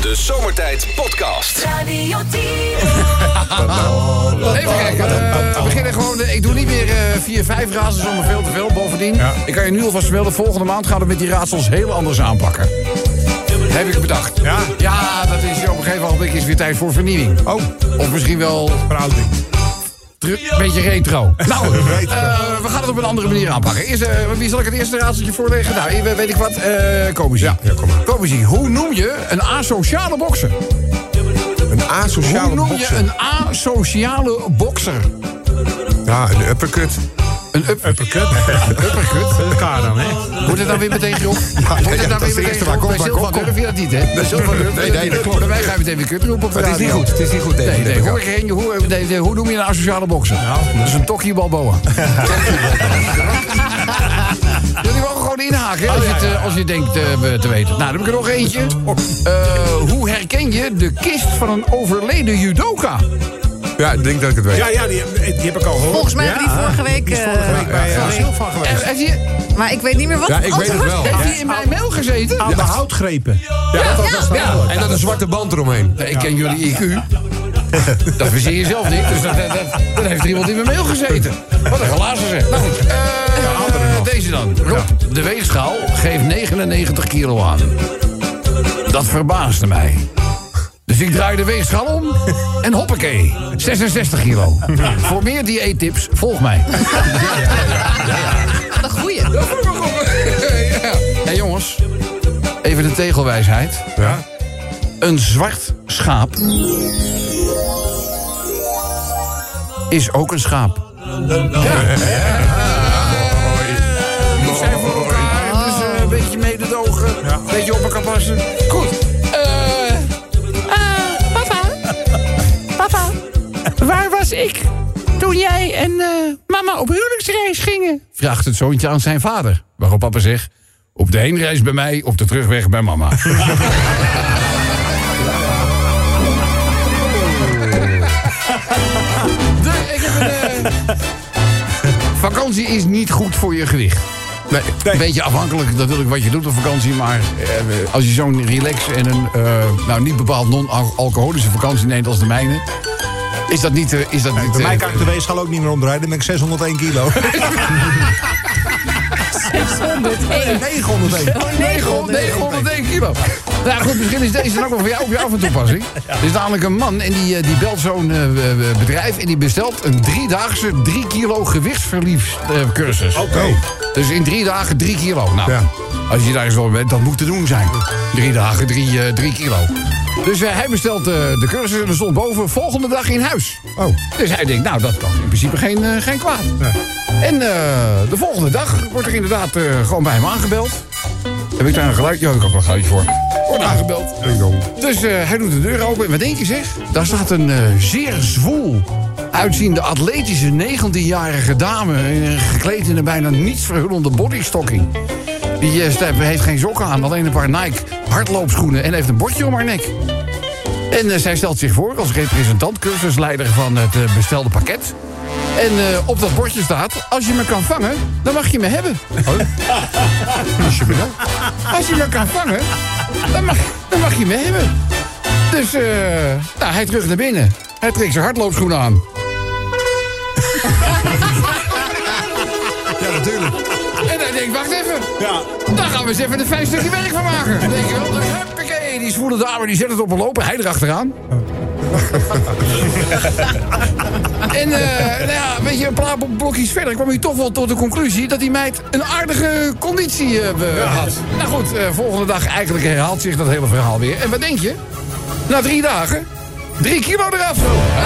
De Zomertijd Podcast. Radio 10. Even kijken, we beginnen gewoon... ik doe niet meer 4-5 raadsels, zonder veel te veel. Bovendien, ik kan je nu alvast melden... volgende maand gaan we met die raadsels heel anders aanpakken. Heb ik bedacht. Ja? Ja, dat is op een gegeven moment is weer tijd voor vernieuwing. Oh. Of misschien wel... Veroudering. Een beetje retro. Nou, we gaan het op een andere manier aanpakken. Eerst, wie zal ik het eerste raadseltje voorleggen? Nou, weet ik wat. Komezie. Ja, kom maar. Komezie, hoe noem je een asociale bokser? Een asociale Hoe noem bokser? je een asociale bokser? Ja, een uppercut. Een uppercut? Uppercut? Met elkaar dan, hè? Moet het dan weer meteen erop? Moet het dan weer meteen erop? Bij Silva durf je dat niet, hè? Bij Silva durf je dat niet. dat klopt. Wij gaan meteen weer kut roepen op de Het is niet radio. goed, het is niet goed. Nee, hoe noem je een asociale bokser? Dat is een Tokkie Balboa. Jullie mogen gewoon inhaken, als je denkt te weten. Nou, dan heb ik er nog eentje. Hoe herken je de kist van een overleden judoka? Ja, ik denk dat ik het weet. Ja, die heb ik al gehoord. Volgens mij hebben die vorige week... bij Silva geweest. Heeft hij, maar ik weet niet meer wat Ja, het ik weet het antwoord wel. was. heeft hij in mijn mail gezeten? Aan de houtgrepen. Ja, en dan een zwarte band eromheen. Ik ken jullie IQ. Dat verzin je zelf niet, dus dat heeft er iemand in mijn mail gezeten. Wat een glazen zeg. Nou goed, deze dan. Rob, de weegschaal geeft 99 kilo aan. Dat verbaasde mij. Dus ik draai de weegschaal om en hoppakee, 66 kilo. Voor meer dieettips, volg mij. Wat een goeie. Hey jongens, even de tegelwijsheid. Ja. Een zwart schaap is ook een schaap. Die zijn voor elkaar, dus een beetje mededogen, een beetje op elkaar passen. Goed. Papa, waar was ik toen jij en mama op huwelijksreis gingen? Vraagt het zoontje aan zijn vader. Waarop papa zegt, op de heenreis bij mij, op de terugweg bij mama. Vakantie is niet goed voor je gewicht. Nee. Een beetje afhankelijk natuurlijk wat je doet op vakantie. Maar als je zo'n relax en een niet bepaald non-alcoholische vakantie neemt als de mijne... Is dat niet... Bij mij kan ik de weegschaal ook niet meer omdraaien. Dan ben ik 601 kilo. 901 kilo. Nou goed, misschien is deze dan ook wel voor jou op jouw van toepassing. Er is namelijk een man en die belt zo'n bedrijf... en die bestelt een 3-daagse 3 kilo gewichtsverliefcursus. Oké. Dus in 3 dagen 3 kilo. Nou, Ja. als je daar eens wel bent, dat moet te doen zijn. 3 dagen 3 kilo. Dus hij bestelt de cursus en er stond boven volgende dag in huis. Oh. Dus hij denkt, nou, dat kan in principe geen kwaad. Nee. En de volgende dag wordt er inderdaad gewoon bij hem aangebeld. Heb ik daar een geluid? Ja, ik heb ook een geluidje voor. Wordt aangebeld. Dus hij doet de deur open. En wat denk je zeg? Daar staat een zeer zwoel uitziende atletische 19-jarige dame... gekleed in een bijna niets verhullende bodystocking. Die heeft geen sokken aan, alleen een paar Nike hardloopschoenen... en heeft een bordje om haar nek. En zij stelt zich voor als representant, cursusleider van het bestelde pakket. En op dat bordje staat, als je me kan vangen, dan mag je me hebben. Als je me kan vangen, dan mag je me hebben. Dus hij terug naar binnen. Hij trekt zijn hardloopschoenen aan. Ja, natuurlijk. En hij denkt, wacht even. Ja. Daar gaan we eens even een fijn stukje werk van maken. Dan denk je wel, dus huppakee, die zwoele dame die zet het op een lopen. Hij erachteraan. En weet je, een paar blokjes verder kwam hij toch wel tot de conclusie... dat die meid een aardige conditie had. Nou goed, volgende dag eigenlijk herhaalt zich dat hele verhaal weer. En wat denk je? Na 3 dagen, 3 kilo eraf.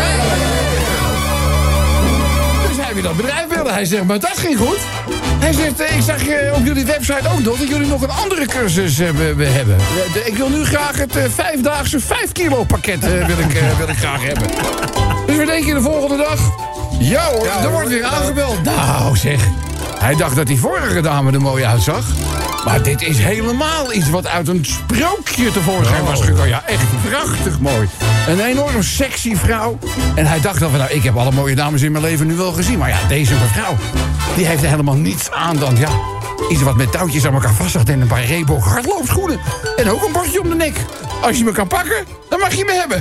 Dus hij weer dat bedrijf wilde. Hij zegt, maar dat ging goed. Hij zegt, ik zag op jullie website ook nog... dat jullie nog een andere cursus hebben. Ik wil nu graag het 5-daagse 5 kilo pakket wil ik graag hebben. Dus wat denk je de volgende dag? Ja hoor, er wordt weer aangebeld. Nou zeg, hij dacht dat die vorige dame er mooi uitzag. Maar dit is helemaal iets wat uit een sprookje tevoorschijn was gekomen. Ja, echt prachtig mooi. Een enorm sexy vrouw. En hij dacht dan van, nou, ik heb alle mooie dames in mijn leven nu wel gezien. Maar ja, deze mevrouw, die heeft er helemaal niets aan dan, ja... iets wat met touwtjes aan elkaar vast zat en een paar Reebok hardloopschoenen. En ook een bordje om de nek. Als je me kan pakken, dan mag je me hebben.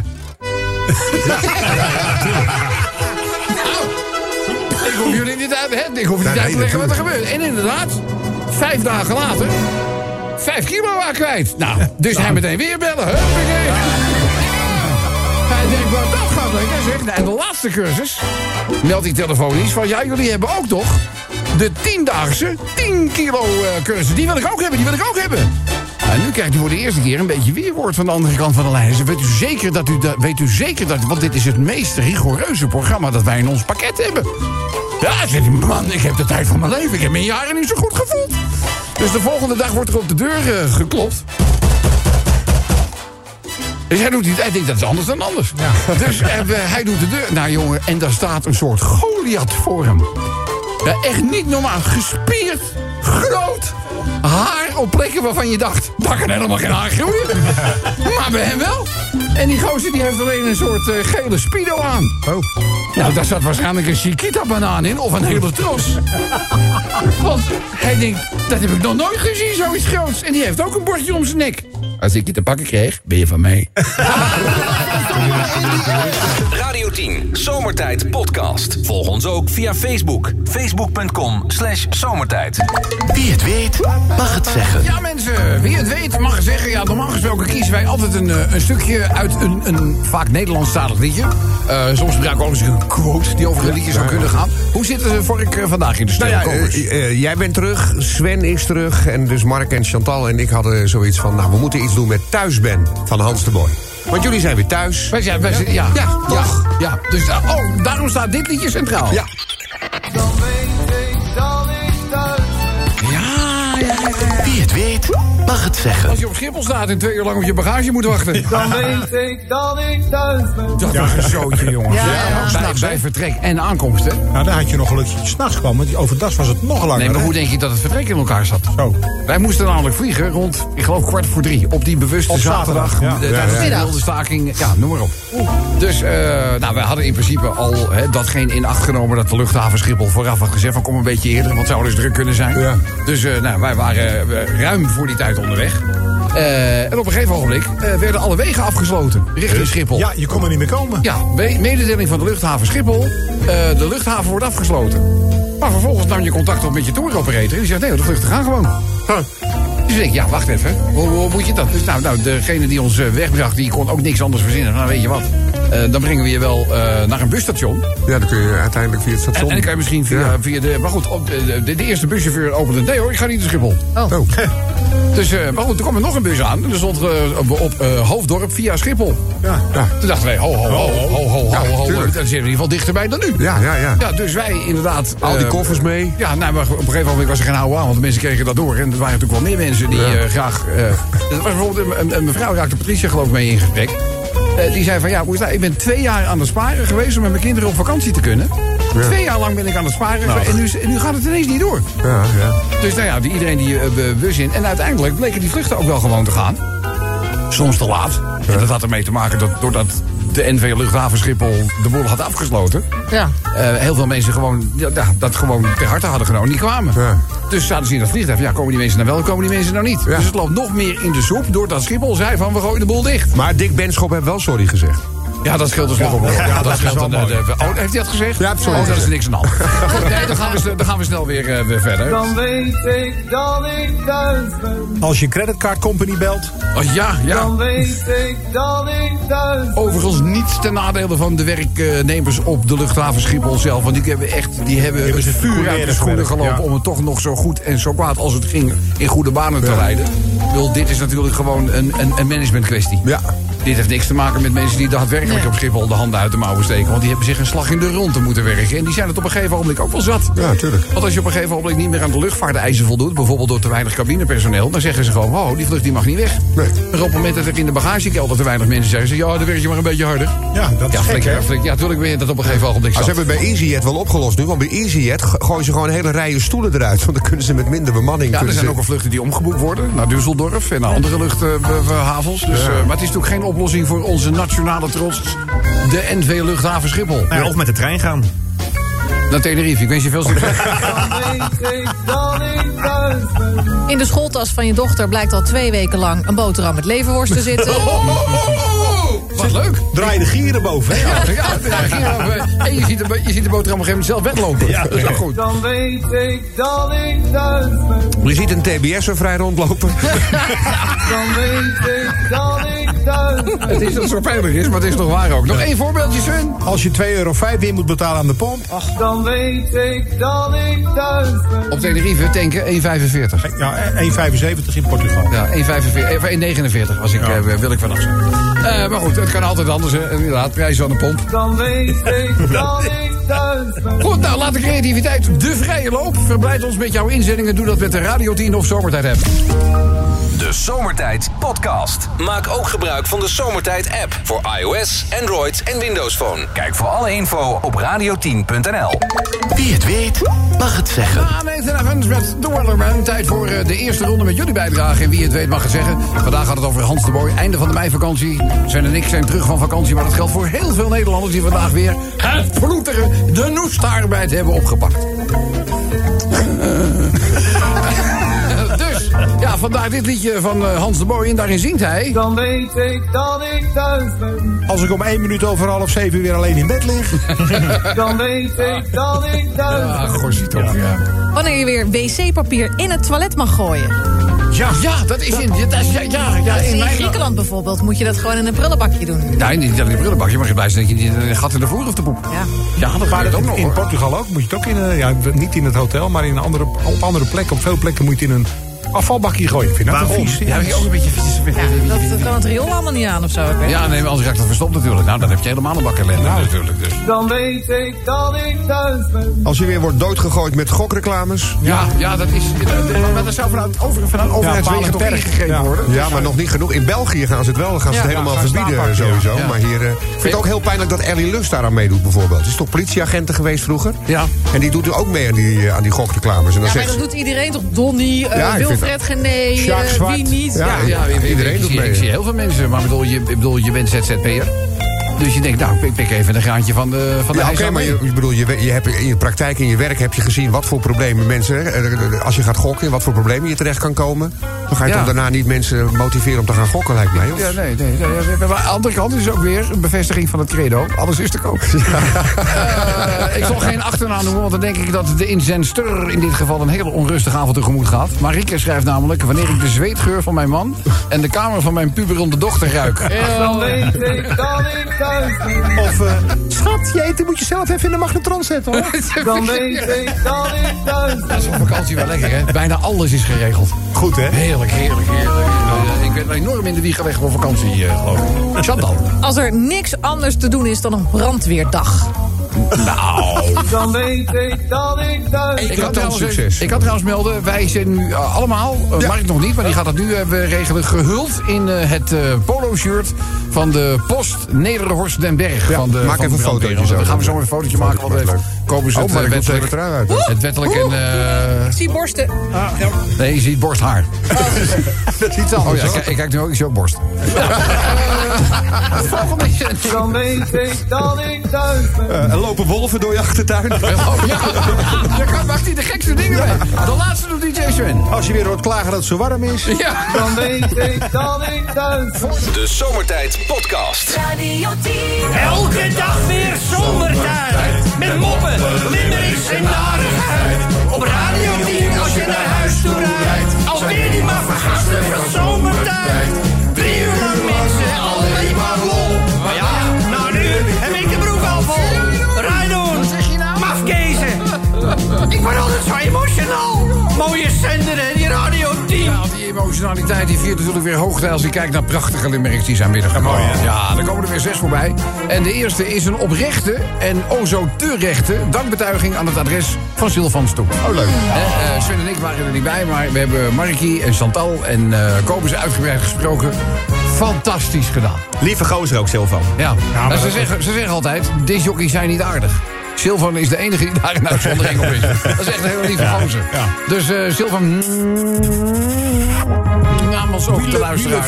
Ik hoef jullie niet uit te leggen wat er gebeurt. En inderdaad, 5 dagen later, 5 kilo aan kwijt. Nou, dus hij meteen weer bellen. Huppakee. Hij denkt, wat dat gaat lekker zeg. En de laatste cursus meldt hij telefonisch van... ja, jullie hebben ook nog de 10-daagse 10 kilo cursus. Die wil ik ook hebben. En nu krijgt u voor de eerste keer een beetje weerwoord van de andere kant van de lijn. Dus weet u zeker dat... want dit is het meest rigoureuze programma dat wij in ons pakket hebben. Ja, zegt hij, man, ik heb de tijd van mijn leven. Ik heb me in jaren niet zo goed gevoeld. Dus de volgende dag wordt er op de deur geklopt. Dus hij doet iets. Hij denkt, dat is anders dan anders. Ja. Dus hij doet de deur. Nou jongen, en daar staat een soort Goliath voor hem. Ja, echt niet normaal. Gespierd, groot, haar op plekken waarvan je dacht... daar kan helemaal geen haar groeien. Maar bij hem wel. En die gozer die heeft alleen een soort gele speedo aan. Oh. Nou, daar zat waarschijnlijk een Chiquita-banaan in. Of een hele tros. Want hij denkt, dat heb ik nog nooit gezien, zoiets groots. En die heeft ook een bordje om zijn nek. Als ik je te pakken kreeg, ben je van mij. Radio 10, Zomertijd Podcast. Volg ons ook via Facebook. Facebook.com/zomertijd. Wie het weet, mag het zeggen. Ja mensen, wie het weet mag het zeggen. Ja, normaal gesproken kiezen wij altijd een stukje uit een vaak Nederlandstalig liedje. Soms gebruiken we ook eens een quote die over een liedje zou kunnen gaan. Hoe zit het Vork vandaag in de studio? Jij bent terug, Sven is terug. En dus Mark en Chantal en ik hadden zoiets van... nou, we moeten iets doen met Thuis Ben van Hans de Boy. Want jullie zijn weer thuis. Wij zijn, ja, toch? Ja, dus daarom staat dit liedje centraal. Ja. Dan weet ik dat ik thuis ben. Ja. Wie het weet, mag het zeggen. Als je op Schiphol staat en 2 uur lang op je bagage moet wachten. Dan weet ik dat ik thuis ben. Dat was een zootje, jongens. Ja. Bij vertrek en aankomst, hè? Nou, daar had je nog geluk dat je 's nachts kwam. Want overdag was het nog langer. Nee, maar hoe denk je dat het vertrek in elkaar zat? Zo. Wij moesten namelijk vliegen rond, ik geloof 2:45. Op die bewuste Op zaterdag. zaterdag, ja. Tijdens de wilde staking. Ja, noem maar op. Dus wij hadden in principe al datgene in acht genomen... dat de luchthaven Schiphol vooraf had gezegd van kom een beetje eerder... want het zou dus druk kunnen zijn. Ja. Dus wij waren ruim voor die tijd onderweg. En op een gegeven ogenblik werden alle wegen afgesloten richting Schiphol. Ja, je kon er niet meer komen. Ja, mededeling van de luchthaven Schiphol. De luchthaven wordt afgesloten. Maar vervolgens nam je contact op met je tour operator. En die zegt, nee, de vluchten gaan gewoon. Dus ik denk, ja, wacht even. Hoe moet je dat? Dus nou, degene die ons wegbracht, die kon ook niks anders verzinnen. Nou, weet je wat. Dan brengen we je wel naar een busstation. Ja, dan kun je uiteindelijk via het station... En dan kan je misschien via de... Maar goed, de eerste buschauffeur opende... Nee hoor, ik ga niet naar Schiphol. Oh. Dus, maar goed, er kwam er nog een bus aan. En er stond op Hoofddorp via Schiphol. Ja. Toen dachten wij, ho. Ja, Dan tuurlijk. zitten we in ieder geval dichterbij dan nu. Ja. Ja, dus wij inderdaad... Al die koffers mee. Ja, nou, maar op een gegeven moment was er geen oude aan, want de mensen kregen dat door. En er waren natuurlijk wel meer mensen die graag... er was bijvoorbeeld een mevrouw, raakte Patricia geloof ik mee in gesprek. Die zei van, ja, ik ben 2 jaar aan het sparen geweest om met mijn kinderen op vakantie te kunnen. Ja. 2 jaar lang ben ik aan het sparen en nu gaat het ineens niet door. Ja. Dus nou ja, iedereen die bus in. En uiteindelijk bleken die vluchten ook wel gewoon te gaan. Soms te laat. Ja. En dat had ermee te maken doordat de NV Luchthaven Schiphol de boel had afgesloten. Ja. Heel veel mensen dat gewoon ter harte hadden genomen. Die kwamen. Ja. Dus zaten ze in dat vliegtuig. Ja, komen die mensen nou wel, komen die mensen nou niet? Ja. Dus het loopt nog meer in de soep doordat Schiphol zei van we gooien de boel dicht. Maar Dick Benschop heeft wel sorry gezegd. Ja, dat scheelt dus nog op. Ja, dat scheelt wel mooi. heeft hij dat gezegd? Ja, sorry. Oh, dat is niks aan de hand. Goed, nee, dan gaan we snel weer verder. Dan weet ik dat ik thuis ben. Als je creditcard company belt. Oh, ja. Dan weet ik dat ik thuis ben. Overigens niets ten nadele van de werknemers op de luchthaven Schiphol zelf. Want die hebben het vuur uit de schoenen gelopen... om het toch nog zo goed en zo kwaad als het ging in goede banen te leiden. Ik bedoel, dit is natuurlijk gewoon een management kwestie. Ja. Dit heeft niks te maken met mensen die daadwerkelijk op Schiphol de handen uit de mouwen steken. Want die hebben zich een slag in de ronde moeten werken. En die zijn het op een gegeven ogenblik ook wel zat. Ja, tuurlijk. Want als je op een gegeven ogenblik niet meer aan de luchtvaarteisen voldoet... bijvoorbeeld door te weinig cabinepersoneel... dan zeggen ze gewoon, oh, die vlucht die mag niet weg. Nee. Maar op het moment dat er in de bagagekelder te weinig mensen zeggen... ze, ja, dan werk je maar een beetje harder. Ja, dat is gek, hè? Ja, natuurlijk ben je dat op een gegeven ogenblik Ze zat. hebben het bij EasyJet wel opgelost nu. Want bij EasyJet gooien ze gewoon hele rijen stoelen eruit. Want dan kunnen ze met minder bemanning... Ja, er zijn ook al vluchten die omgeboekt worden. Naar Düsseldorf en naar andere luchthavens. Dus, maar het is natuurlijk geen oplossing voor onze nationale trots. De NV Luchthaven Schiphol. Of met de trein gaan. Naar Tenerife. Ik wens je veel succes. Dan weet ik dat ik thuis ben. In de schooltas van je dochter blijkt al 2 weken lang een boterham met leverworst te zitten. Wat leuk. Draai de gieren boven, hè? En je ziet de boterham op een gegeven moment zelf weglopen. Ja, dat is ook goed. Dan weet ik dat ik thuis ben. Je ziet een TBS'er vrij rondlopen. Dan weet ik dat ik thuis ben. Het is dat het zo pijnlijk is, maar het is nog waar ook. Nog 1 voorbeeldje, Sven. Als je €2,05 weer moet betalen aan de pomp. Dan weet ik dat ik thuis ben. Op Tenerife tanken 1,45. Ja, 1,75 in Portugal. Ja, 1,45, 1,49 als ik, wil ik vanaf zijn. Maar goed, het kan altijd anders. Inderdaad, prijs aan de pomp. Dan weet ik dat ik thuis ben. Goed, nou, laat de creativiteit de vrije loop. Verblijd ons met jouw inzendingen. Doe dat met de Radio 10 of Zomertijd app. De Zomertijd Podcast. Maak ook gebruik van de Zomertijd app voor iOS, Android en Windows Phone. Kijk voor alle info op radio10.nl. Wie het weet, mag het zeggen. Nathan Evans met The Weatherman. Tijd voor de eerste ronde met jullie bijdrage. En wie het weet mag het zeggen. Vandaag gaat het over Hans de Boy. Einde van de meivakantie. Sven en ik zijn terug van vakantie. Maar dat geldt voor heel veel Nederlanders die vandaag weer het ploeteren, de noestarbeid hebben opgepakt. Dus, ja, vandaar dit liedje van Hans de Boy. En daarin zingt hij... Dan weet ik dat ik thuis ben. Als ik om 1 minuut over 6:30 weer alleen in bed lig. Dan weet ik dat ik thuis ben. Ja, gorsie toch, ja. Wanneer je weer wc-papier in het toilet mag gooien. Ja, dat is in... Ja, In mijn... Griekenland bijvoorbeeld moet je dat gewoon in een prullenbakje doen. Nee, niet in de brullenbakje, maar je blij zijn dat je niet een gat in de vloer hoeft te poepen. Ja. Ja, dat gaat ook nog, In hoor. Portugal ook. Moet je het ook niet in het hotel, maar in op andere plekken. Op veel plekken moet je het in een afvalbakje gooien. Ik vind dat Waarom? vies. Ja, dat is ook een beetje vies. Dat kan het riool allemaal niet aan of zo. Ik weet. Ja, nee, maar anders raakt dat verstopt natuurlijk. Nou, dan heb je helemaal een bak ellende natuurlijk. Dus. Dan weet ik dat ik thuis ben. Als je weer wordt doodgegooid met gokreclames. Ja, dat is... Maar dat zou vanuit overheidswegen toch perk. ingegeven Ja. worden. Ja, maar nog niet genoeg. In België gaan ze het wel. Dan gaan ze het helemaal gaan ze verbieden aanpakken, sowieso. ja. Maar hier... ik vind het ook heel pijnlijk dat Ellie Lust daaraan meedoet bijvoorbeeld. Ze is toch politieagenten geweest vroeger? Ja. En die doet er ook mee aan die gokreclames. En dan Ja, maar zegt dat ze... doet iedereen toch? Donnie, ik vind Wilfred Gené, Jacques Zwart. wie niet? Ja. Iedereen doet mee. Ik zie heel veel mensen. Maar ik bedoel, je bent ZZP'er. Dus je denkt, nou, ik pik even een graantje van de Ja, ijs oké, aan maar mee. je bedoel, je hebt in je praktijk, in je werk heb je gezien wat voor problemen mensen, als je gaat gokken, wat voor problemen je terecht kan komen. Dan ga je Ja. toch daarna niet mensen motiveren om te gaan gokken, lijkt mij. Of? Ja, nee. Maar aan de andere kant is het ook weer een bevestiging van het credo. Alles is te koop. Ik zal geen achternaam noemen, want dan denk ik dat de inzendster in dit geval een hele onrustige avond tegemoet gaat. Marieke schrijft namelijk: wanneer ik de zweetgeur van mijn man en de kamer van mijn puberende dochter ruik. Dan weet ik dat ik thuis ben. Of, schat, je eten moet je zelf even in de magnetron zetten, hoor. Dan weet ik dat ik thuis ben. Dat is op vakantie wel lekker, hè? Bijna alles is geregeld. Goed, hè? Heerlijk. Ik ben enorm in de wieg gelegd voor vakantie, geloof ik. Chantal. Als er niks anders te doen is dan een brandweerdag. Nou. Dan weet ik dat ik thuis ben. Ik kan trouwens melden, wij zijn nu allemaal, Mark nog niet, maar die gaat dat nu regelen, gehuld in het polo-shirt van de Post Nederhorst den Berg. Ja, van de, maak van even de een fotootje brandweer. zo. Dan gaan we zo een fotootje maken, want leuk. komen ze Maar ik moet wettelijk, even trui uit. het wettelijk en... Ik zie borsten. nee, je ziet borsthaar. Dat is iets anders. Oh ja, ik kijk nu ook, ik zie ook borst. Volgende is... Dan weet ik dat ik thuis ben. En lopen wolven door je achtertuin. Oh, ja, je maakt hier de gekste dingen mee. De laatste doet DJ Sven. Als je weer hoort klagen dat het zo warm is. Ja. Dan weet ik dat ik thuis ben. De Zomertijd Podcast. Radio 10. Elke dag weer zomertijd. Met moppen, limmerings en narigheid. Op Radio 10 als je naar huis toe rijdt. Alweer die maar vergasten van zomertijd. 3 uur lang mensen, alleen maar lol. Maar ja, nou nu heb ik de broek al vol. Rijdoen, mafkezen. Ik word altijd zo emotional. Mooie zender hè, die Radio 10. Ja, die emotionaliteit die viert natuurlijk weer hoogtij als je kijkt naar prachtige limericks die zijn binnengekomen. Ja, er komen er weer 6 voorbij. En de eerste is een oprechte en o zo terechte dankbetuiging aan het adres van Sylvan Stoep. Oh, leuk. Sven en ik waren er niet bij, maar we hebben Markie en Chantal en Kobus uitgebreid gesproken. Fantastisch gedaan. Lieve gozer ook, Silvan. Ja, maar ze zeggen altijd, discjockeys zijn niet aardig. Sylvan is de enige die daar een uitzondering op is. Dat is echt een hele lieve gozer. Dus Sylvan... namens ook de luisteraars.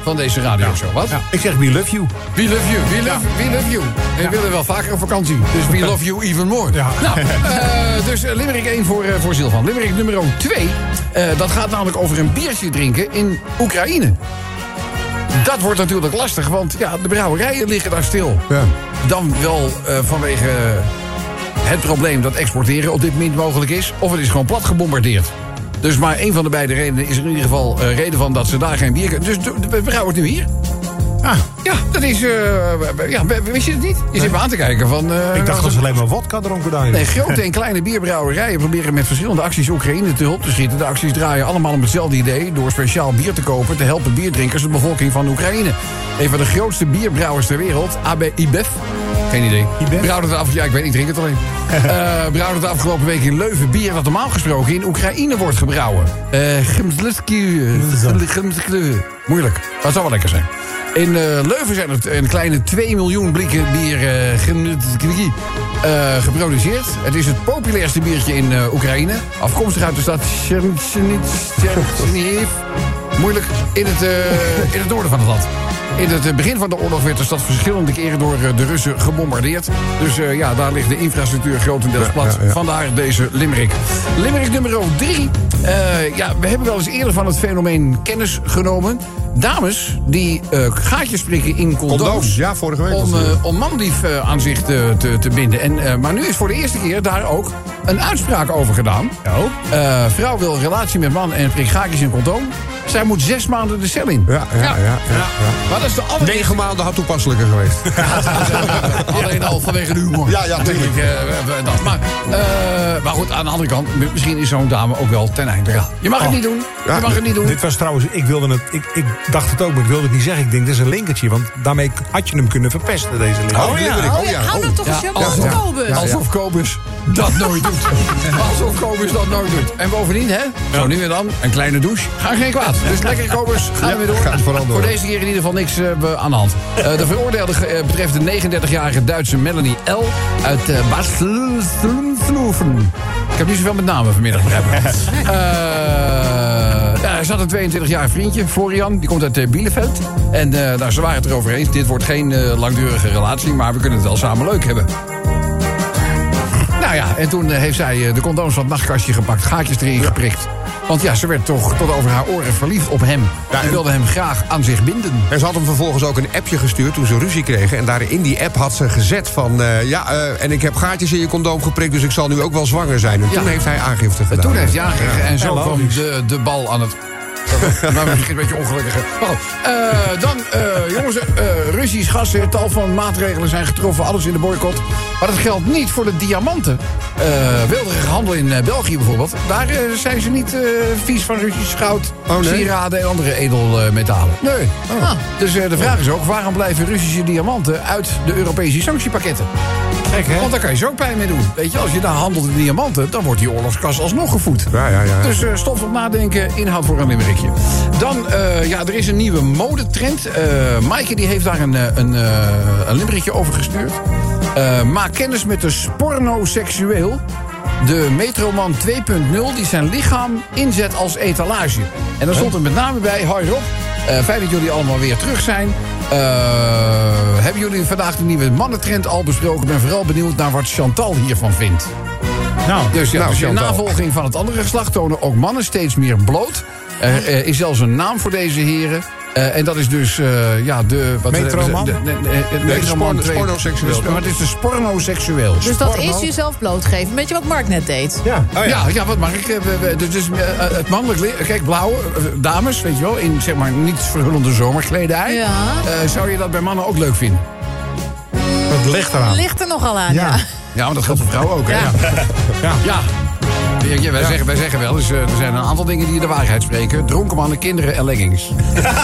van deze radioshow. Wat? Ja, ik zeg we love you. We love you, we love you. En we willen wel vaker op vakantie. Dus we love you even more. Ja. Nou, dus Limerick 1 voor Silvan. Limerick nummer 2. Dat gaat namelijk over een biertje drinken in Oekraïne. Dat wordt natuurlijk lastig, want ja, de brouwerijen liggen daar stil. Ja. Dan wel vanwege het probleem dat exporteren op dit moment mogelijk is. Of het is gewoon plat gebombardeerd. Dus maar één van de beide redenen is er in ieder geval reden van dat ze daar geen bier kunnen. Dus we brouwen het nu hier. Ah, Ja, dat is... wist je het niet? Je zit me aan te kijken van... ik dacht dat ze alleen maar wodka dronken daar. Nee, grote en kleine bierbrouwerijen proberen met verschillende acties Oekraïne te hulp te schieten. De acties draaien allemaal om hetzelfde idee. Door speciaal bier te kopen te helpen bierdrinkers de bevolking van Oekraïne. Een van de grootste bierbrouwers ter wereld, AB IBEF. Geen idee. Brouwde het af... Ja, ik weet niet, ik drink het alleen. Brouwde het afgelopen week in Leuven bier dat normaal gesproken in Oekraïne wordt gebrouwen. Moeilijk. Maar het zou wel lekker zijn. In Leuven zijn er een kleine 2 miljoen blikken bier geproduceerd. Het is het populairste biertje in Oekraïne. Afkomstig uit de stad Chernihiv. Moeilijk. In het noorden van het land. In het begin van de oorlog werd de stad verschillende keren door de Russen gebombardeerd. Dus daar ligt de infrastructuur grotendeels plat. Ja. Vandaar deze limerick. Limerick nummer 3. We hebben wel eens eerder van het fenomeen kennis genomen. Dames die gaatjes prikken in condooms. Ja, vorige week. Om manlief aan zich te binden. Maar nu is voor de eerste keer daar ook een uitspraak over gedaan. Vrouw wil relatie met man en prikt gaatjes in condoom. Zij moet 6 maanden de cel in. Ja. Maar dat is de 9 maanden had toepasselijker geweest. Alleen al vanwege de humor. Ja, natuurlijk. Maar goed, aan de andere kant, misschien is zo'n dame ook wel ten einde raad. Je mag het niet doen. Ja. Je mag het niet doen. Dit was trouwens, ik dacht het ook, maar ik wilde het niet zeggen. Ik denk, dat is een linkertje, want daarmee had je hem kunnen verpesten, deze linker. Hou dat toch eens je mond, Kobus. Alsof Kobus dat nooit doet. Alsof Kobus dat nooit doet. En bovendien, zo nu en dan, een kleine douche. Ga geen kwaad. Dus lekker Kobus, gaan we weer door. Gaat vooral door. Voor deze keer in ieder geval niks aan de hand. De veroordeelde betreft de 39-jarige Duitse Melanie L. uit Basel-Sloven. Ik heb niet zoveel met namen vanmiddag begrepen. Hij zat een 22-jarig vriendje, Florian. Die komt uit Bielefeld. En ze waren het erover eens. Dit wordt geen langdurige relatie, maar we kunnen het wel samen leuk hebben. Nou ja, en toen heeft zij de condooms van het nachtkastje gepakt. Gaatjes erin geprikt. Want ja, ze werd toch tot over haar oren verliefd op hem. Ze wilde hem graag aan zich binden. En ze had hem vervolgens ook een appje gestuurd toen ze ruzie kregen. En daar in die app had ze gezet van... en ik heb gaatjes in je condoom geprikt, dus ik zal nu ook wel zwanger zijn. En toen heeft hij aangifte gedaan. En toen heeft hij aangifte. En zo kwam logisch. de bal aan het... Maar misschien een beetje ongelukkiger. Jongens, Russisch gas. Tal van maatregelen zijn getroffen. Alles in de boycott. Maar dat geldt niet voor de diamanten. Wilderige handel in België bijvoorbeeld. Daar zijn ze niet vies van Russisch goud, sieraden en andere edelmetalen. Nee. Dus de vraag is ook, waarom blijven Russische diamanten uit de Europese sanctiepakketten? Gek, hè? Want daar kan je zo ook pijn mee doen. Weet je, als je daar handelt in diamanten, dan wordt die oorlogskas alsnog gevoed. Ja. Dus stof op nadenken, inhoud voor een limerickje. Dan, er is een nieuwe modetrend. Maaike die heeft daar een limerickje over gestuurd. Maak kennis met de spornoseksueel. De Metroman 2.0 die zijn lichaam inzet als etalage. En dan stond er met name bij, hoi Rob, fijn dat jullie allemaal weer terug zijn. Hebben jullie vandaag de nieuwe mannentrend al besproken? Ik ben vooral benieuwd naar wat Chantal hiervan vindt. Dus in navolging van het andere geslacht tonen ook mannen steeds meer bloot. Er is zelfs een naam voor deze heren. En dat is dus Metroman? Metroman spornoseksueel. Maar het is de spornoseksueel. Dus dat is jezelf blootgeven. Weet je wat Mark net deed? Ja, wat mag ik? Dus het mannelijk... Kijk, blauwe dames, weet je wel, in zeg maar niet verhullende zomerkledij. Ja. Zou je dat bij mannen ook leuk vinden? Dat ligt eraan. Ligt er nogal aan, ja. Ja, maar dat geldt voor vrouwen ook, hè? Ja. Wij zeggen wel eens, er zijn een aantal dingen die de waarheid spreken. Dronken mannen, kinderen en leggings.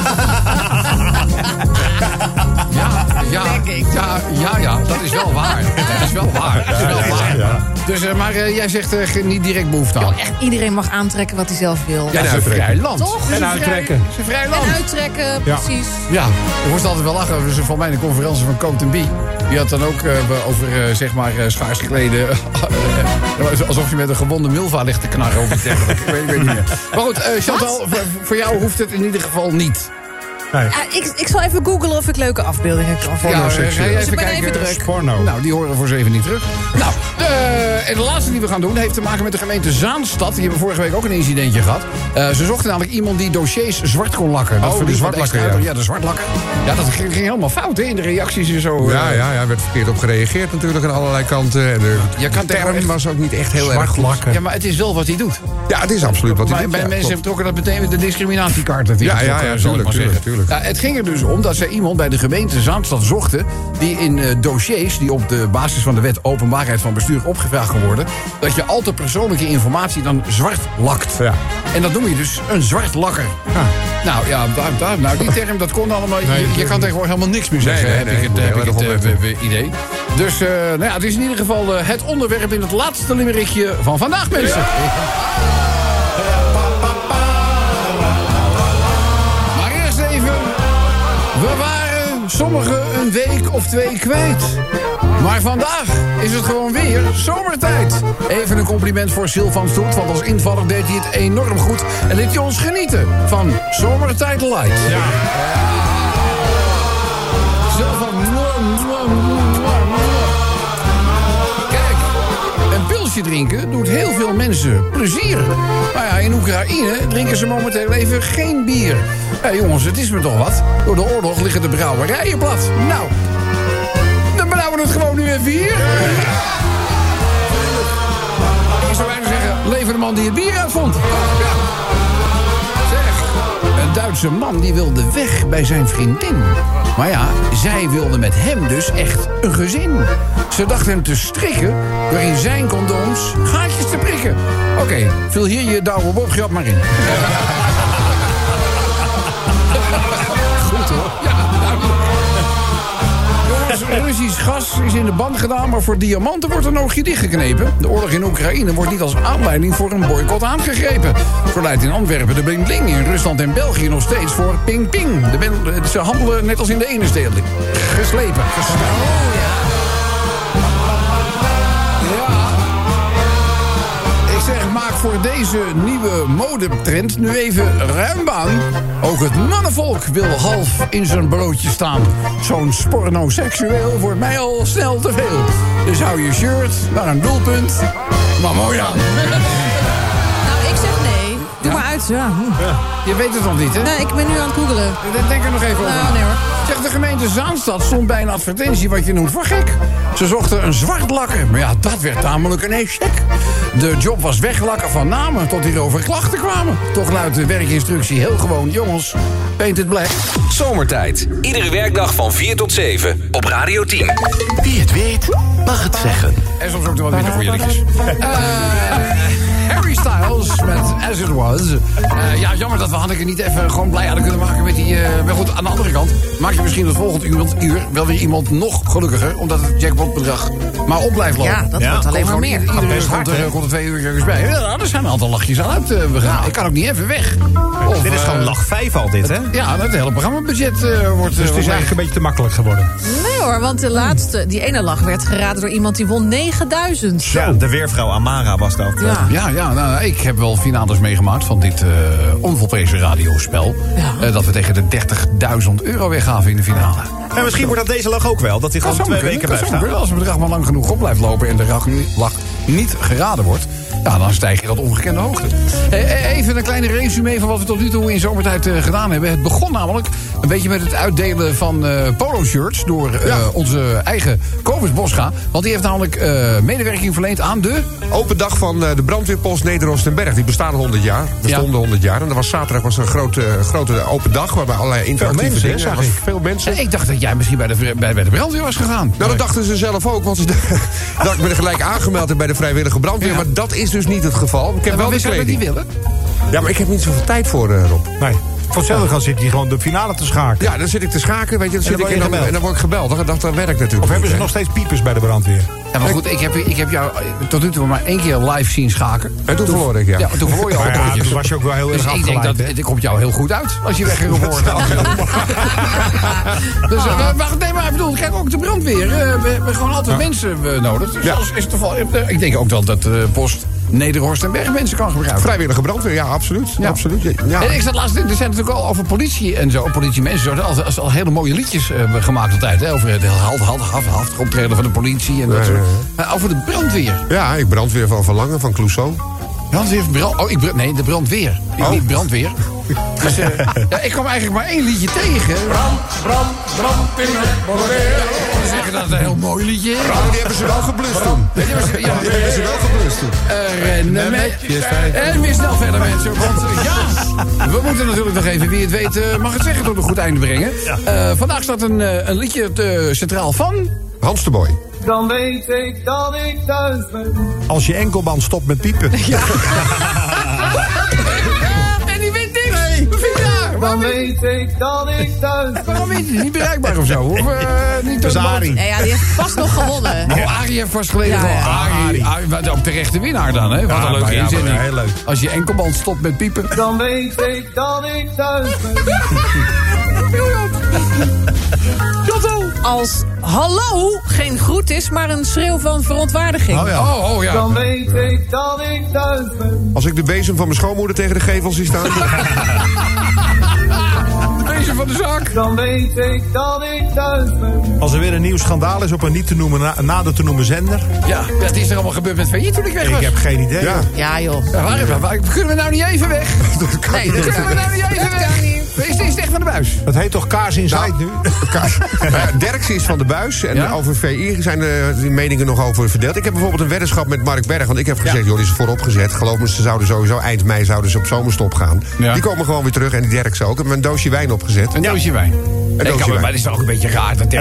Ja, dat is wel waar. Dat is wel waar. Dus, maar jij zegt niet direct behoefte aan. Echt, iedereen mag aantrekken wat hij zelf wil. Ja, dat is een vrij land. Toch? En uittrekken. Het is een vrij land. En uittrekken, precies. Ja, je moest altijd wel lachen. Dus volgens mij de conferentie van Coat & Bie. Die had dan ook over, schaars gekleden. Alsof je met een gewonde milva ligt te knarren. Of iets dergelijks. Ik weet niet meer. Maar goed, Chantal, voor jou hoeft het in ieder geval niet. Nee. Ik zal even googlen of ik leuke afbeeldingen kan vinden. Ja, seksueel. ga je Dus ik even ben kijken. even druk. Porno. Nou, die horen voor 7 niet terug. Nou, en de laatste die we gaan doen heeft te maken met de gemeente Zaanstad. Die hebben vorige week ook een incidentje gehad. Ze zochten namelijk iemand die dossiers zwart kon lakken. Dat Oh, verdient de wat zwartlakker, extra. ja. Ja, de zwartlakker. Ja, dat ging helemaal fout, hè, in de reacties en zo. Ja, er werd verkeerd op gereageerd natuurlijk aan allerlei kanten. En Je kan de term tegenwoordig- was ook niet echt heel erg Zwart goed. lakken. Ja, maar het is wel wat hij doet. Ja, het is absoluut wat hij Maar doet. bij Ja, mensen klopt. trokken dat meteen met de discriminatiekaart. Dat die Ja, getrokken, ja, zal ik maar tuurlijk, zeggen. tuurlijk. Ja, het ging er dus om dat ze iemand bij de gemeente Zaanstad zochten die in dossiers die op de basis van de wet openbaarheid van bestuur opgevraagd kan worden, dat je al te persoonlijke informatie dan zwart lakt. Ja. En dat noem je dus een zwart lakker. Nou ja, nou, die term dat kon allemaal. Je kan tegenwoordig helemaal niks meer zeggen, Nee, heb nee, ik het, nee, heb heel ik erg het opletten. idee. Dus nou ja, het is in ieder geval het onderwerp in het laatste limerickje van vandaag, mensen. Maar eerst even. We waren sommigen een week of 2 kwijt. Maar vandaag is het gewoon weer zomertijd. Even een compliment voor Sylvan Stoet, want als invaller deed hij het enorm goed. En liet hij ons genieten van Zomertijd Light. Ja. Sylvan. Kijk, een pilsje drinken doet heel veel mensen plezier. Maar ja, in Oekraïne drinken ze momenteel even geen bier. Ja, jongens, het is me toch wat. Door de oorlog liggen de brouwerijen plat. Nou, dan brouwen we het gewoon nu even hier. Ik zou bijna zeggen, leven de man die het bier uitvond. Ja. Zeg, een Duitse man die wilde weg bij zijn vriendin. Maar ja, zij wilde met hem dus echt een gezin. Ze dacht hem te strikken door in zijn condooms gaatjes te prikken. Oké, vul hier je Douwe Bob grap maar in. Goed hoor. Ja, jongens, Russisch gas is in de band gedaan, maar voor diamanten wordt een oogje dichtgeknepen. De oorlog in Oekraïne wordt niet als aanleiding voor een boycott aangegrepen. Zo leidt in Antwerpen de Bling Bling, in Rusland en België nog steeds voor Ping Ping. Ze handelen net als in de ene steden. Geslepen. Ik zeg, maak voor deze nieuwe modetrend nu even ruim baan. Ook het mannenvolk wil half in zijn broodje staan. Zo'n spornoseksueel wordt mij al snel te veel. Dus hou je shirt naar een doelpunt, maar mooi aan. Nou, ik zeg nee. Doe maar uit. Ja. Je weet het nog niet, hè? Nee, ik ben nu aan het googelen. Denk er nog even over. Nou, nee hoor. Zeg, de gemeente Zaanstad stond bij een advertentie wat je noemt voor gek. Ze zochten een zwart lakker, maar ja, dat werd tamelijk een échec. De job was weglakken van namen tot hierover klachten kwamen. Toch luidt de werkinstructie heel gewoon, jongens, paint it black. Zomertijd. Iedere werkdag van 4 tot 7 op Radio 10. Wie het weet, mag het zeggen. En soms ook nog wat minder goede liedjes. Harry Styles met As It Was. Ja, jammer dat we Hanneke niet even gewoon blij hadden kunnen maken met die... maar goed, aan de andere kant maak je misschien het volgende uur wel weer iemand nog gelukkiger, omdat het jackpotbedrag maar op blijft lopen. Ja, dat wordt alleen maar meer. Iedere uur best hard, komt er 2 uur ergens bij. Ja, er zijn een aantal lachjes aan uit gegaan. Ik kan ook niet even weg. Of, Dit is gewoon lach 5 al, dit, hè? Ja, het hele programmabudget wordt... Dus het is eigenlijk een beetje te makkelijk geworden. Nee hoor, want de laatste, die ene lach werd geraden door iemand die won 9000. Ja, de weervrouw Amara was dat. Ja. Ja, nou, ik heb wel finales meegemaakt van dit onvolprezen radiospel. Ja. Dat we tegen de €30.000 weggaven in de finale. En misschien wordt dat deze lach ook wel, dat hij gewoon 2 weken blijft staan. Als het bedrag maar lang genoeg op blijft lopen en de lach niet geraden wordt, ja, dan stijg je tot ongekende hoogte. Even een kleine resume van wat we tot nu toe in zomertijd gedaan hebben. Het begon namelijk een beetje met het uitdelen van polo-shirts door onze eigen Kobus Boscha. Want die heeft namelijk medewerking verleend aan de... Open dag van de brandweerpost Nederoostenberg. Die bestaat 100 jaar. Bestonden 100 jaar. En er was zaterdag een grote open dag. Waarbij allerlei interactieve mensen, dingen. zag Er was ik. veel mensen. Ik dacht dat jij misschien bij de brandweer was gegaan. Nou, dat dachten ze zelf ook. Want ze dat ik me er gelijk aangemeld heb bij de vrijwillige brandweer. Ja. Maar dat is dus niet het geval. Ik heb wel de wist dat die kleding. willen? Ja, maar ik heb niet zoveel tijd voor, Rob. Nee. Voor hetzelfde gaan zit hij gewoon de finale te schaken. Ja, dan zit ik te schaken, weet je. Dan zit dan ik word je en dan gebeld. word ik gebeld. Dat werkt natuurlijk. Of hebben ze niet, nog steeds piepers bij de brandweer? Ja, maar goed, ik heb jou tot nu toe maar 1 keer live zien schaken. En toen verloor ik, ja. Ja, toen verloor je al Maar ja, potjes. toen was je ook wel heel Dus erg ik denk afgeleid, dat hè? het komt jou heel goed uit als je weggeroepen wordt. Dus wacht, nee, maar ik bedoel, kijk, ook de brandweer. We hebben gewoon altijd mensen nodig. Dus Ja. als is het geval, ik denk ook dat Post Nederhorst en Bergmensen kan gebruiken. Vrijwillige brandweer, ja, absoluut. Ja. Absoluut. Ja. En ik zat laatst, er zijn natuurlijk al over politie en zo, politiemensen, zo, al hele mooie liedjes gemaakt altijd. Hè, over het haftig optreden van de politie en dat soort. Over de brandweer. Ja, ik brandweer van Verlangen, van Clouseau. Brandweer, nee, de brandweer. Niet brandweer. Dus ik kwam eigenlijk maar één liedje tegen. Brand in het bordeel. Ze zeggen dat het een heel mooi liedje is. Die hebben ze wel geblust toen. Die hebben ze wel geblust toen. Rennen met je vijf. En weer snel verder, mensen. Want we moeten natuurlijk nog even, wie het weet, mag het zeggen, tot een goed einde brengen. Vandaag staat een liedje centraal van Hans de Boy. Dan weet ik dat ik thuis ben. Als je enkelband stopt met piepen. Ja. En die wint niks. Nee. Dan weet ik dat ik thuis ben. Waarom is hij niet bereikbaar of zo? Of niet Dat is Arie. Nee, ja, die heeft vast nog gewonnen. Arie heeft vast geleden Ja, ja. Arie, ook terechte winnaar dan, hè? Wat een leuke inzending. Ja, heel leuk. Als je enkelband stopt met piepen. Dan weet ik dat ik thuis ben. Als hallo geen groet is, maar een schreeuw van verontwaardiging. Oh ja. Oh ja. Dan weet ik dat ik thuis ben. Als ik de bezem van mijn schoonmoeder tegen de gevel zie staan. Deze van de zaak. Dan weet ik dat ik thuis ben. Als er weer een nieuw schandaal is op een niet te noemen, nader te noemen zender. Ja, dat is er allemaal gebeurd met failliet toen ik weg was. Ik heb geen idee. Ja. Ja, joh. Waar kunnen we nou niet even weg? Nee, dat Kunnen we nou niet even weg? Is het echt van de buis? Dat heet toch Kaars Inside nu? Derksen is van de buis. En over VI zijn de meningen nog over verdeeld. Ik heb bijvoorbeeld een weddenschap met Mark Berg. Want ik heb gezegd, joh, die is voorop gezet. Geloof me, ze zouden sowieso eind mei zouden ze op zomerstop gaan. Ja. Die komen gewoon weer terug. En die Derksen ook. Ik heb een doosje wijn opgezet. Een doosje wijn. Maar dat is toch ook een beetje raar. Dat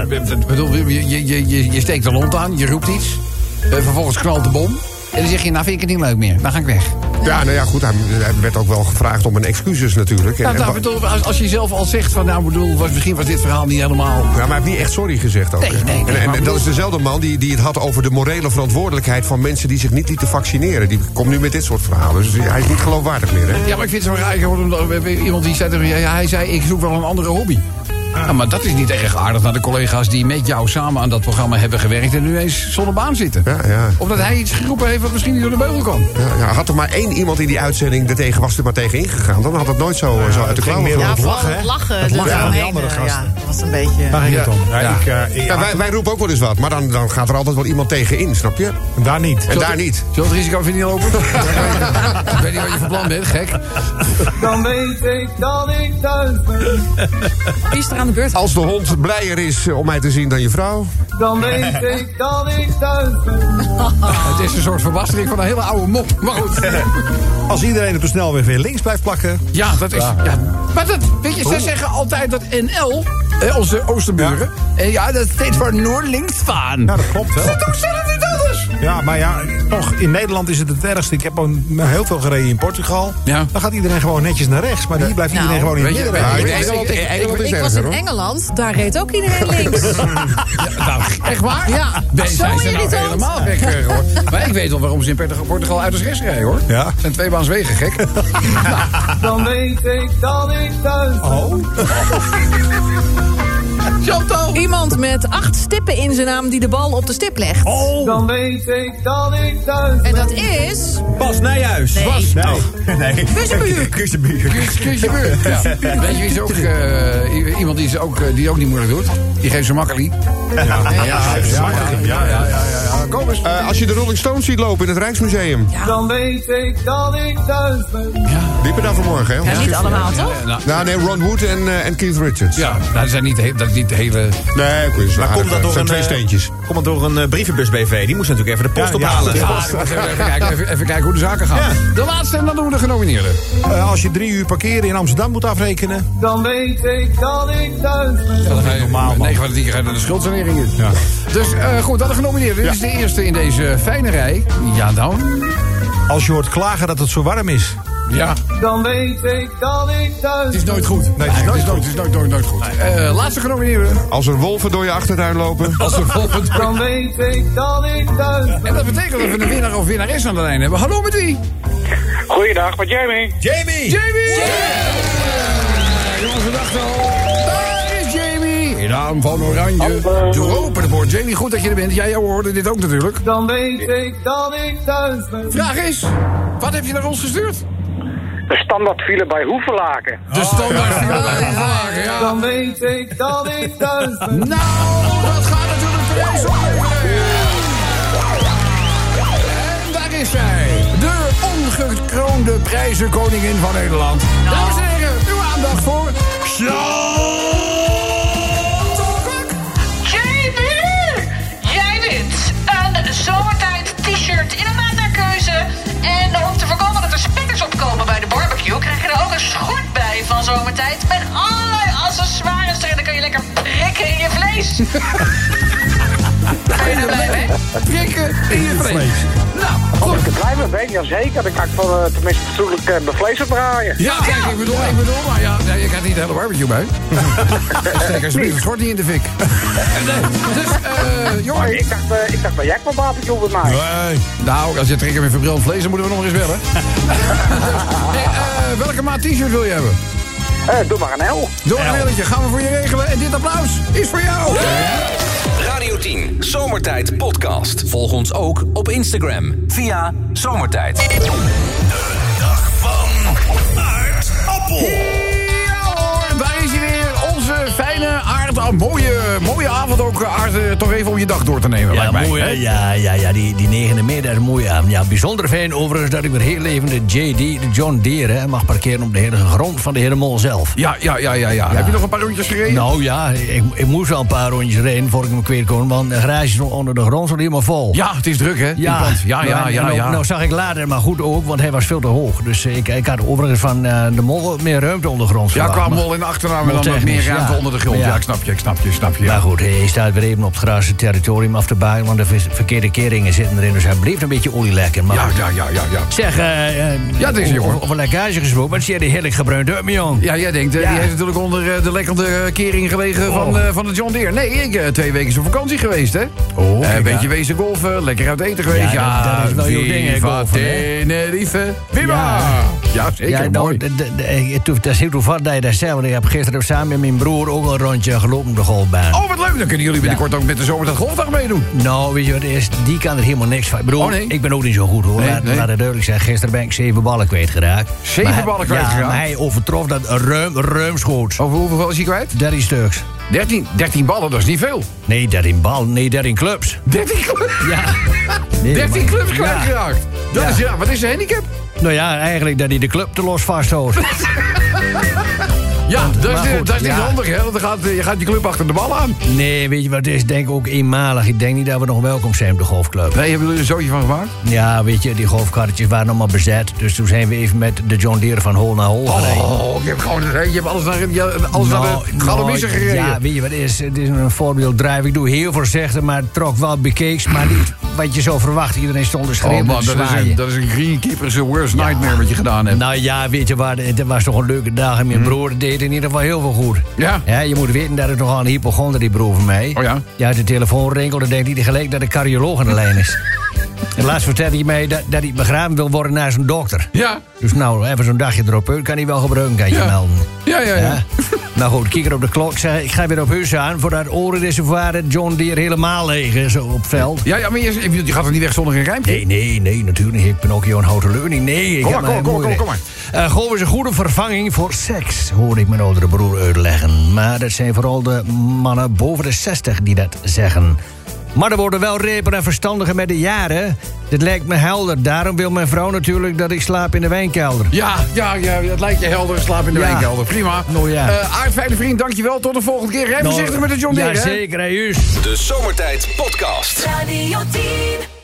je steekt de lont aan, je roept iets. Vervolgens knalt de bom. En dan zeg je, nou vind ik het niet leuk meer. Dan ga ik weg. Ja, nou ja, goed. Hij werd ook wel gevraagd om een excuses natuurlijk. Als je zelf al zegt van, misschien was dit verhaal niet helemaal. Ja, maar hij heeft niet echt sorry gezegd ook. Nee, en dat is dezelfde man die het had over de morele verantwoordelijkheid van mensen die zich niet lieten vaccineren. Die komt nu met dit soort verhalen. Dus hij is niet geloofwaardig meer, hè? Ja, maar ik vind het zo raar. Iemand die zei, hij zei, ik zoek wel een andere hobby. Ja, maar dat is niet erg aardig naar de collega's die met jou samen aan dat programma hebben gewerkt en nu eens zonder baan zitten. Ja. Omdat hij iets geroepen heeft wat misschien niet door de beugel kan. Ja, had er maar één iemand in die uitzending was er maar tegen ingegaan, dan had het nooit zo uit de klauwen Ja, gelopen. vooral het lachen aan die andere gasten. Ja, dat was een beetje. Daar ging het om. Wij roepen ook wel eens wat, maar dan gaat er altijd wel iemand tegen in, snap je? En daar niet. En daar niet. Zullen het risico even niet lopen? Ik weet niet wat je van plan bent, gek. Dan weet ik dat ik thuis ben. Wie is er aan de beurt? Als de hond blijer is om mij te zien dan je vrouw. Dan weet ik dat ik thuis ben. Het is een soort verbastering van een hele oude mop. Maar goed. Als iedereen op de snelweg weer links blijft plakken. Ja, dat is. Ja. Maar dat, weet je, ze zeggen altijd dat NL, onze Oosterburen. Dat steeds voor Noord-links van. Ja, dat klopt wel. Ze doen zelf niet anders. Ja, maar ja, toch, in Nederland is het ergste. Ik heb heel veel gereden in Portugal. Ja. Dan gaat iedereen gewoon netjes naar rechts. Maar hier blijft iedereen gewoon in het midden. Ik was in Engeland, daar reed ook iedereen links. Echt waar? Ja. Zijn ze nou helemaal weg, hoor. Maar ik weet wel waarom ze in Portugal uit rechts rijden, hoor. Ja. Het zijn tweebaanswegen, gek. Dan weet ik dat ik thuis ben. Chantal. Iemand met 8 stippen in zijn naam die de bal op de stip legt. Dan weet ik dat ik thuis ben. En dat is... Bas Nijhuis. Nee. Bas. Nee. Kussenbuur. Kussenbuur. Ja. Weet je wie is ook iemand die ook niet moeilijk doet? Die geeft ze makkelijk. Ja. Kom eens. Als je de Rolling Stones ziet lopen in het Rijksmuseum. Ja. Dan weet ik dat ik thuis ben. Ja. Diepen daar vanmorgen, hè? Ja, niet allemaal, toch? Nou, nee, Ron Wood en Keith Richards. Ja, dat zijn niet de hele... Nee, maar komt dat door twee steentjes. Komt dat door een brievenbus BV? Die moest natuurlijk even de post ophalen. Even kijken hoe de zaken gaan. Ja. De laatste en dan doen we de genomineerden. Als je 3 uur parkeren in Amsterdam moet afrekenen. Dan weet ik dat ik thuis ben. Ja, dan ga je normaal, 9 van de 10 gaat er de schuldsanering in. Ja. Dus goed, dan de genomineerden. Dit is de eerste in deze fijne rij. Ja, dan. Als je hoort klagen dat het zo warm is. Ja. Dan weet ik dat ik thuis ben. Het is nooit goed. Nee, het is nooit goed. Laatste genomineerde. Als er wolven door je achtertuin lopen. Dan weet ik dat ik thuis ben. En dat betekent dat we een winnaar of winnares aan de lijn hebben. Hallo met wie? Goeiedag, met Jamie. Jamie! Jongens, we dachten al. Daar is Jamie. In raam van oranje. Doe open de poort. Jamie, goed dat je er bent. Jij hoorde dit ook natuurlijk. Dan weet ik dat ik thuis ben. Vraag is, wat heb je naar ons gestuurd? De standaardfile bij Hoevelaken. De standaardfile bij Hoevelaken, ja. Dan weet ik dat ik thuis ben. Nou, dat gaat natuurlijk prijs opleveren. En daar is zij. De ongekroonde prijzenkoningin van Nederland. Dames en heren, uw aandacht voor... JB! Jij wint een zomertijd t-shirt in een maat naar keuze. En om te voorkomen dat er spikkers opkomen bij de barbecue... krijg je er ook een schort bij van zomertijd... met allerlei accessoires erin. Dan kan je lekker prikken in je vlees. Ben je er blij mee? Prikken in je vlees. Nou, Als ik er blij mee ben, jazeker. Dan kan ik tenminste fatsoenlijk mijn vlees opdraaien. Ja, kijk, ik bedoel, maar ja, je krijgt niet de hele barbecue bij. Steek alsjeblieft een schort niet in de fik. Dus, jongen. Ik dacht dat jij kwam barbecue bij mij. Nee. Nou, als je trekken met verbrand vlees, dan moeten we nog eens bellen. Welke maat t-shirt wil je hebben? Doe maar een L. Doe maar een L'tje, gaan we voor je regelen. En dit applaus is voor jou. Radio 10 Zomertijd Podcast. Volg ons ook op Instagram via Zomertijd. De dag van aardappel. Ja hoor, daar is hij weer. Onze fijne aardappel. Mooie avond ook, Aard. Toch even om je dag door te nemen. Ja, mij, mooi. Die 9e mei, dat is een mooie avond. Ja, bijzonder fijn overigens dat ik weer heel even de JD, de John Deere, mag parkeren op de hele grond van de Heer Mol zelf. Ja. Heb je nog een paar rondjes gereden? Nou ja, ik moest wel een paar rondjes rijden voor ik hem kwijt kon, want de garage onder de grond stond helemaal vol. Ja, het is druk, hè? Ja. Nou zag ik later maar goed ook, want hij was veel te hoog. Dus ik had overigens van de Mol meer ruimte onder de grond. Ja, qua Mol in de achternaam en dan nog meer ruimte onder de grond. Ja, ik snap je. Maar goed, hij staat weer even op het gras het territorium af te buigen, want de verkeerde keringen zitten erin, dus hij bleef een beetje olie lekken. Maar ja. Zeg, dat is jongen. Over lekkage gesproken, wat zie je die heerlijk gebruind uit, Mion? Ja, jij denkt, die heeft natuurlijk onder de lekkende kering gelegen van de John Deere. Nee, ik 2 weken op vakantie geweest, hè? Een beetje wezen golfen, lekker uit eten geweest. Ja, dat is wel jouw ding, hè, golfen, hè? Tenerife, Viva! Ja, zeker, mooi. Dat is heel toevallig dat je dat zegt, want ik heb gisteren samen met mijn broer ook een rondje gelopen op de golfbaan. Oh, wat leuk, dan kunnen jullie binnenkort ook met de Zomertijd Golfdag meedoen. Nou, weet je wat het is? Die kan er helemaal niks van. Ik bedoel, ik ben ook niet zo goed, hoor. Laat het duidelijk zijn. Gisteren ben ik 7 ballen kwijtgeraakt. 7 ballen kwijtgeraakt? Ja, maar hij overtrof dat ruimschoots. Over hoeveel is hij kwijt? 13 stuks. 13 ballen, dat is niet veel. Nee, 13 ballen. Nee, 13 clubs. 13 clubs? Ja. Nee, 13 clubs kwijtgeraakt. Wat is de handicap? Nou ja, eigenlijk dat hij de club te los vasthoudt. Ja, dat is niet handig, hè? Want je gaat je club achter de bal aan. Nee, weet je wat het is? Denk ik ook eenmalig. Ik denk niet dat we nog welkom zijn op de golfclub. Nee, hebben jullie er een zootje van gemaakt? Ja, weet je, die golfkarretjes waren allemaal bezet. Dus toen zijn we even met de John Deere van hol naar hol gereden. Oh, je hebt alles naar de galamissen gereden. Ja, weet je wat het is? Het is een voorbeeld drive. Ik doe heel voorzichtig, maar het trok wel bekeeks. Maar niet wat je zou verwachten. Iedereen stond dus schreeuwen. Oh man, dat is een greenkeeper's worst nightmare wat je gedaan hebt. Nou ja, weet je wat? Het was toch een leuke dag. En mijn broer deed in ieder geval heel veel goed. Ja? Ja, je moet weten dat het nogal een hypochonder die broer van mij. Oh ja? Ja, de telefoon rinkelt, dan denkt hij gelijk dat de cardioloog aan de lijn is. En laatst vertelde hij mij dat hij begraven wil worden naar zijn dokter. Ja. Dus nou, even zo'n dagje erop uit, kan hij wel gebruiken, kan je melden. Ja. Nou goed, kijk er op de klok. Ik ga weer op huis aan voordat orenreservoir John Deere helemaal leeg is op het veld. Ja, maar je gaat er niet weg zonder een rijmpje? Nee, natuurlijk niet. Ik ben ook Johan Houten Leuning. Nee, kom maar. Golf is een goede vervanging voor seks, hoorde ik mijn oudere broer uitleggen. Maar dat zijn vooral de mannen boven de 60 die dat zeggen. Maar er worden wel repen en verstandigen met de jaren. Dit lijkt me helder. Daarom wil mijn vrouw natuurlijk dat ik slaap in de wijnkelder. Ja, dat lijkt je helder. Slaap in de wijnkelder. Prima. Nou ja. Aard, fijne vriend, dankjewel. Tot de volgende keer. Rij voorzichtig met de John Deere. Ja, zeker. Juist. De Zomertijd Podcast. Radio 10.